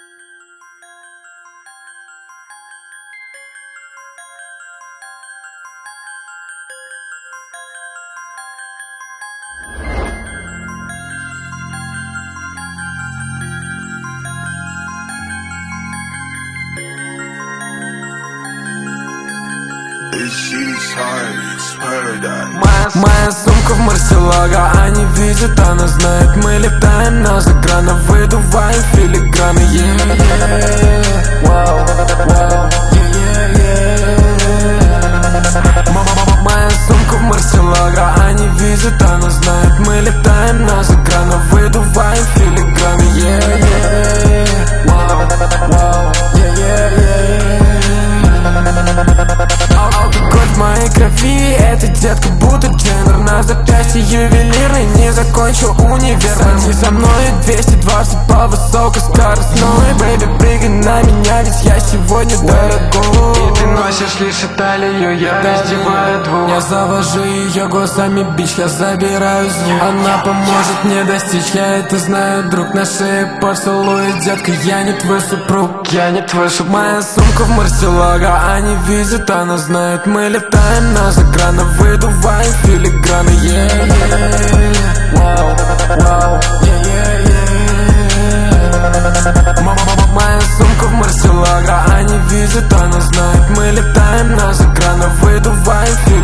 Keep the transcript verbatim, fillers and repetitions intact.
Моя сумка в Марселага, они видят, она знает. Мы летаем на заграна, выдуваем филиграны. Yeah, yeah, wow, wow, yeah, yeah. Моя сумка в Марселага, они видят, она знает. Мы летаем на заграна, выдуваем филиграны. Yeah, yeah, wow, wow, yeah, yeah, yeah. Алкоголь в моей крови, эта детка будто Дженнер. На запястье ювелирный, не закончил универ. Садись за мной двести двадцать по высокоскоростной. Бэйби, прыгай на меня, ведь я сегодня дорогой. И ты носишь лишь Италию, я раздеваю двух. Я завожу ее глазами, бич, я забираю звук. Она поможет мне достичь, я это знаю, друг. На шее поцелуй, детка, я не твой супруг. Я не твой супруг. Моя сумка в Марселага, они видят, она знает. Мы летаем на заграна, выдуваем филиграны. Yeah, yeah, wow, wow, yeah, yeah, yeah. Моя сумка в Марселага, они видят, она знает. Мы летаем на заграна, выдуваем филиграны.